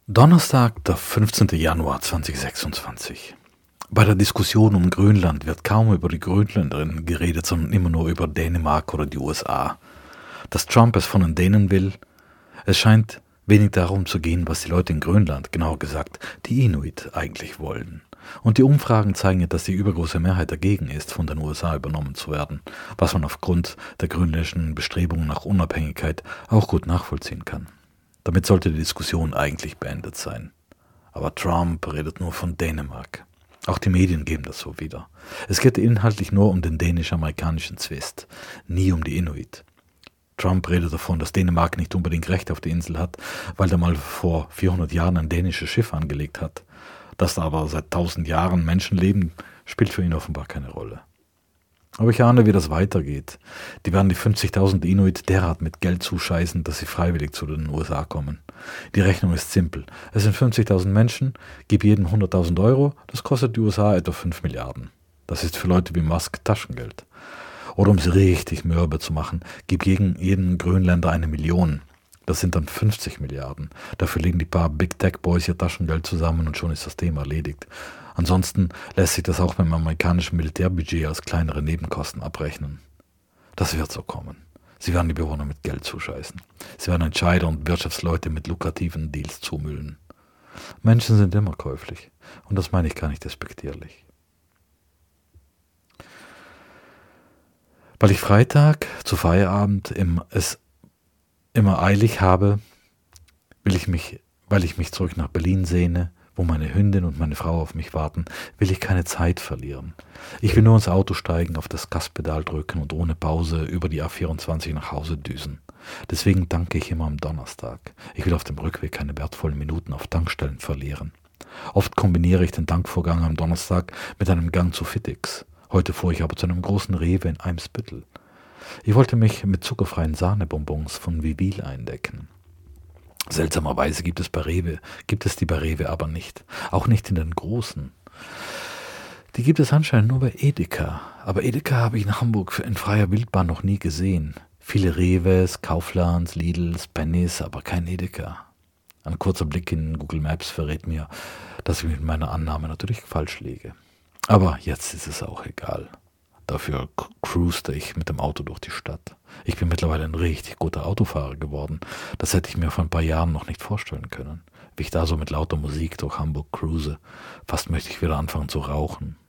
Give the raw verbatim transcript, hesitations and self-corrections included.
Donnerstag, der fünfzehnten Januar zweitausendsechsundzwanzig. Bei der Diskussion um Grönland wird kaum über die Grönländerinnen geredet, sondern immer nur über Dänemark oder die U S A. Dass Trump es von den Dänen will, es scheint wenig darum zu gehen, was die Leute in Grönland, genauer gesagt die Inuit, eigentlich wollen. Und die Umfragen zeigen ja, dass die übergroße Mehrheit dagegen ist, von den U S A übernommen zu werden, was man aufgrund der grönländischen Bestrebungen nach Unabhängigkeit auch gut nachvollziehen kann. Damit sollte die Diskussion eigentlich beendet sein. Aber Trump redet nur von Dänemark. Auch die Medien geben das so wieder. Es geht inhaltlich nur um den dänisch-amerikanischen Zwist, nie um die Inuit. Trump redet davon, dass Dänemark nicht unbedingt Recht auf die Insel hat, weil er mal vor vierhundert Jahren ein dänisches Schiff angelegt hat. Dass da aber seit tausend Jahren Menschen leben, spielt für ihn offenbar keine Rolle. Aber ich ahne, wie das weitergeht. Die werden die fünfzigtausend Inuit derart mit Geld zuscheißen, dass sie freiwillig zu den U S A kommen. Die Rechnung ist simpel. Es sind fünfzigtausend Menschen, gib jedem hunderttausend Euro, das kostet die U S A etwa fünf Milliarden. Das ist für Leute wie Musk Taschengeld. Oder um sie richtig mürbe zu machen, gib jeden, jeden Grönländer eine Million. Das sind dann fünfzig Milliarden. Dafür legen die paar Big Tech Boys ihr Taschengeld zusammen und schon ist das Thema erledigt. Ansonsten lässt sich das auch beim amerikanischen Militärbudget als kleinere Nebenkosten abrechnen. Das wird so kommen. Sie werden die Bewohner mit Geld zuscheißen. Sie werden Entscheider und Wirtschaftsleute mit lukrativen Deals zumüllen. Menschen sind immer käuflich. Und das meine ich gar nicht despektierlich. Weil ich Freitag zu Feierabend im, es immer eilig habe, will ich mich, weil ich mich zurück nach Berlin sehne, wo meine Hündin und meine Frau auf mich warten, will ich keine Zeit verlieren. Ich will nur ins Auto steigen, auf das Gaspedal drücken und ohne Pause über die A vierundzwanzig nach Hause düsen. Deswegen danke ich immer am Donnerstag. Ich will auf dem Rückweg keine wertvollen Minuten auf Tankstellen verlieren. Oft kombiniere ich den Dankvorgang am Donnerstag mit einem Gang zu Fitix. Heute fuhr ich aber zu einem großen Rewe in Eimsbüttel. Ich wollte mich mit zuckerfreien Sahnebonbons von Vivil eindecken. Seltsamerweise gibt es bei Rewe, gibt es die bei Rewe aber nicht. Auch nicht in den großen. Die gibt es anscheinend nur bei Edeka. Aber Edeka habe ich in Hamburg in freier Wildbahn noch nie gesehen. Viele Rewes, Kauflands, Lidls, Pennys, aber kein Edeka. Ein kurzer Blick in Google Maps verrät mir, dass ich mit meiner Annahme natürlich falsch liege. Aber jetzt ist es auch egal. Dafür cruiste ich mit dem Auto durch die Stadt. Ich bin mittlerweile ein richtig guter Autofahrer geworden. Das hätte ich mir vor ein paar Jahren noch nicht vorstellen können. Wie ich da so mit lauter Musik durch Hamburg cruise. Fast möchte ich wieder anfangen zu rauchen.